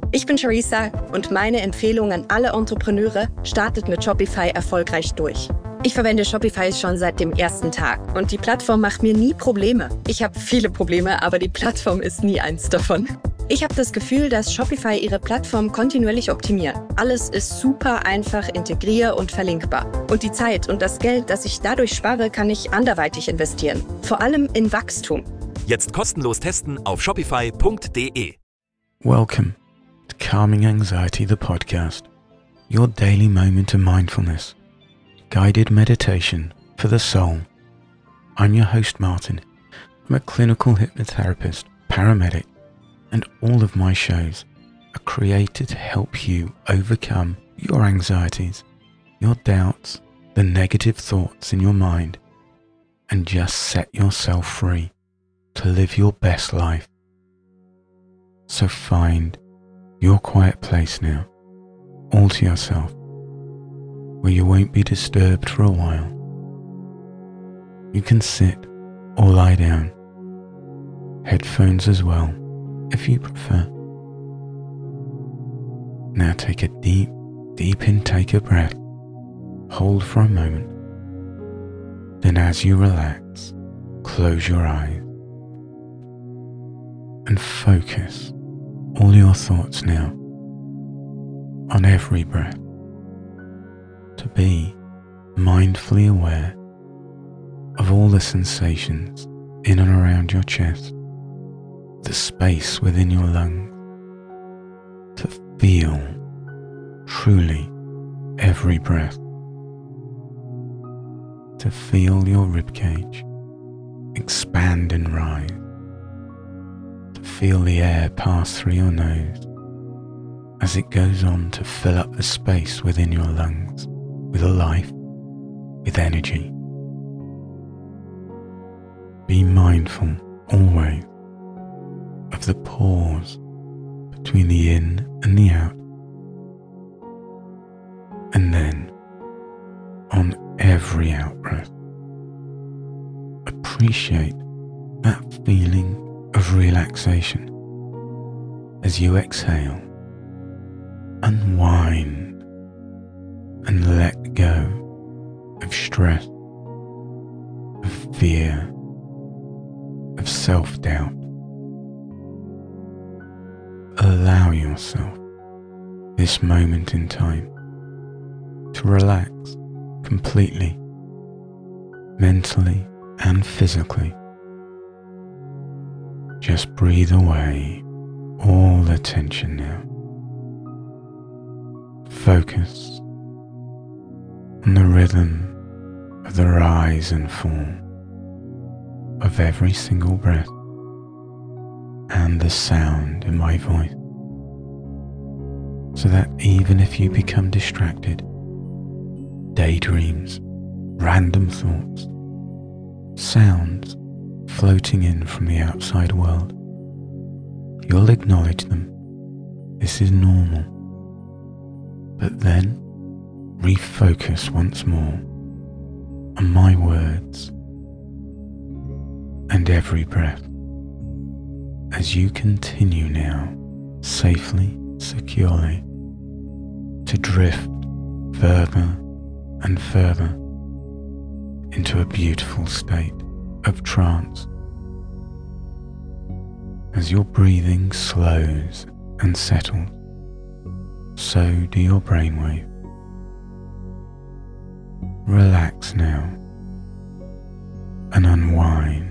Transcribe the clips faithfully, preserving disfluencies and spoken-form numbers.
Ich bin Charissa und meine Empfehlung an alle Entrepreneure: startet mit Shopify erfolgreich durch. Ich verwende Shopify schon seit dem ersten Tag und die Plattform macht mir nie Probleme. Ich habe viele Probleme, aber die Plattform ist nie eins davon. Ich habe das Gefühl, dass Shopify ihre Plattform kontinuierlich optimiert. Alles ist super einfach integrier- und verlinkbar. Und die Zeit und das Geld, das ich dadurch spare, kann ich anderweitig investieren. Vor allem in Wachstum. Jetzt kostenlos testen auf shopify punkt de. Welcome to Calming Anxiety, the podcast, your daily moment of mindfulness, guided meditation for the soul. I'm your host, Martin. I'm a clinical hypnotherapist, paramedic, and all of my shows are created to help you overcome your anxieties, your doubts, the negative thoughts in your mind, and just set yourself free to live your best life. So find your quiet place now, all to yourself, where you won't be disturbed for a while. You can sit or lie down, headphones as well, if you prefer. Now take a deep, deep intake of breath, hold for a moment, then as you relax, close your eyes and focus all your thoughts now on every breath, to be mindfully aware of all the sensations in and around your chest, the space within your lungs, to feel truly every breath, to feel your ribcage expand and rise, to feel the air pass through your nose as it goes on to fill up the space within your lungs with life, with energy. Be mindful always of the pause between the in and the out, and then on every out-breath, appreciate that feeling of relaxation as you exhale. Unwind and let go of stress, of fear, of self-doubt. Allow yourself this moment in time to relax completely, mentally and physically. Just breathe away all the tension now. Focus on the rhythm of the rise and fall of every single breath and the sound in my voice, so that even if you become distracted, daydreams, random thoughts, sounds floating in from the outside world, you'll acknowledge them. This is normal. But then refocus once more on my words and every breath as you continue now safely, securely to drift further and further into a beautiful state of trance. As your breathing slows and settles, so do your brainwave. Relax now and unwind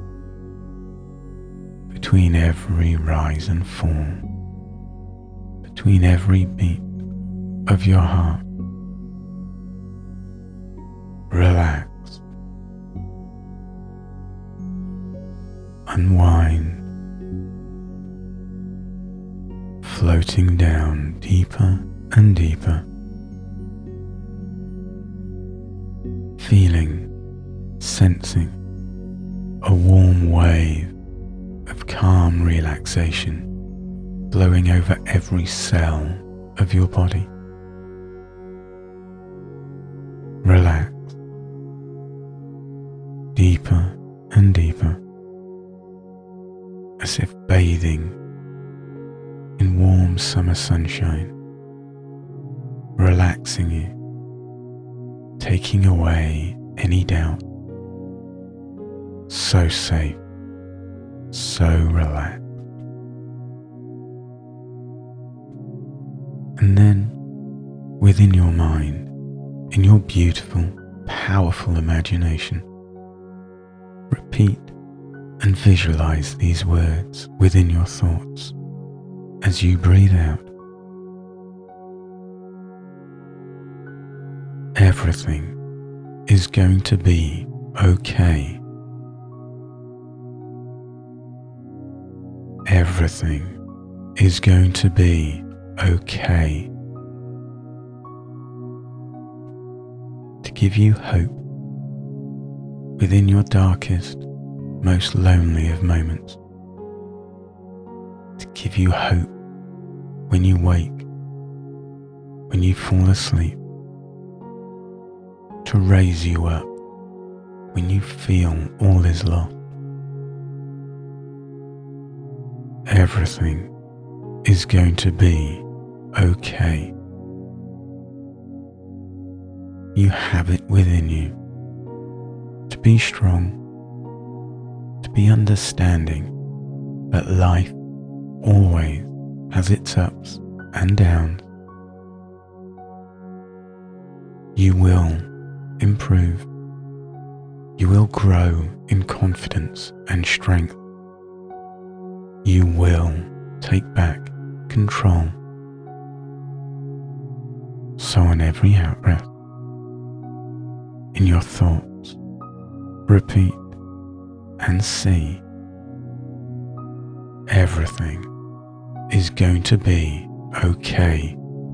between every rise and fall, between every beat of your heart. Relax. Unwind, floating down deeper and deeper, feeling, sensing a warm wave of calm relaxation blowing over every cell of your body. Relax, deeper and deeper, as if bathing in warm sun. summer sunshine, relaxing you, taking away any doubt. So safe, so relaxed. And then, within your mind, in your beautiful, powerful imagination, repeat and visualize these words within your thoughts as you breathe out. Everything is going to be okay. Everything is going to be okay. To give you hope within your darkest, most lonely of moments. To give you hope when you wake, when you fall asleep. To raise you up when you feel all is lost. Everything is going to be okay. You have it within you to be strong, to be understanding that life always has its ups and downs. You will improve. You will grow in confidence and strength. You will take back control. So on every out-breath, in your thoughts, repeat and see, everything is going to be okay.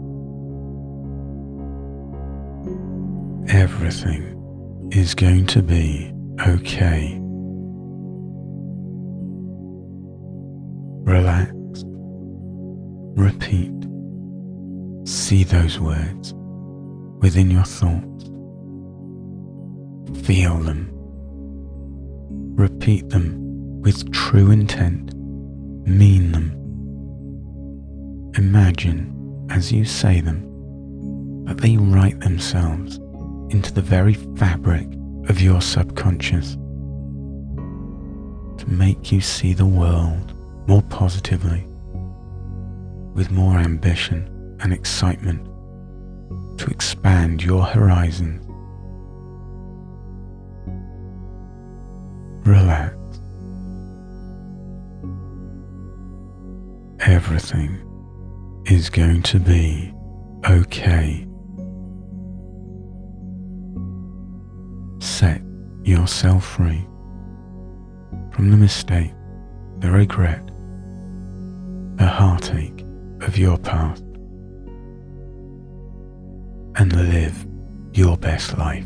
Everything is going to be okay. Relax, repeat, see those words within your thoughts. Feel them. Repeat them with true intent. Mean them. Imagine as you say them that they write themselves into the very fabric of your subconscious to make you see the world more positively, with more ambition and excitement, to expand your horizons. Relax. Everything is going to be okay. Set yourself free from the mistake, the regret, the heartache of your past, and live your best life.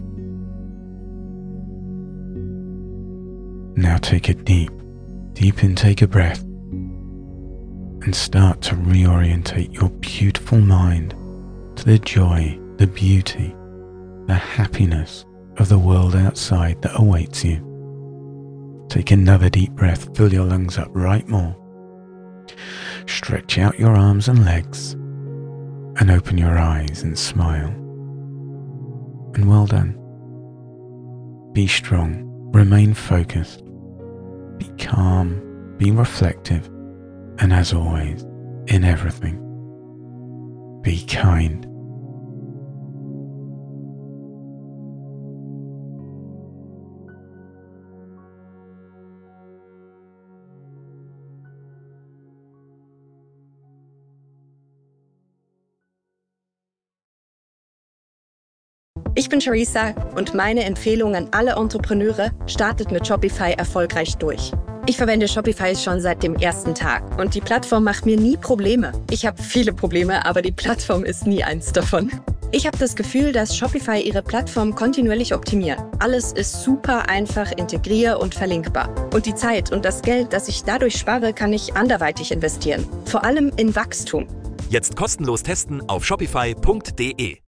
Now take a deep, deep intake of breath and start to reorientate your beautiful mind to the joy, the beauty, the happiness of the world outside that awaits you. Take another deep breath, fill your lungs up right more. Stretch out your arms and legs and open your eyes and smile. And well done. Be strong, remain focused, be calm, be reflective, and as always, in everything, be kind. Ich bin Charissa und meine Empfehlung an alle Entrepreneure: startet mit Shopify erfolgreich durch. Ich verwende Shopify schon seit dem ersten Tag und die Plattform macht mir nie Probleme. Ich habe viele Probleme, aber die Plattform ist nie eins davon. Ich habe das Gefühl, dass Shopify ihre Plattform kontinuierlich optimiert. Alles ist super einfach integrier- und verlinkbar. Und die Zeit und das Geld, das ich dadurch spare, kann ich anderweitig investieren. Vor allem in Wachstum. Jetzt kostenlos testen auf shopify punkt de.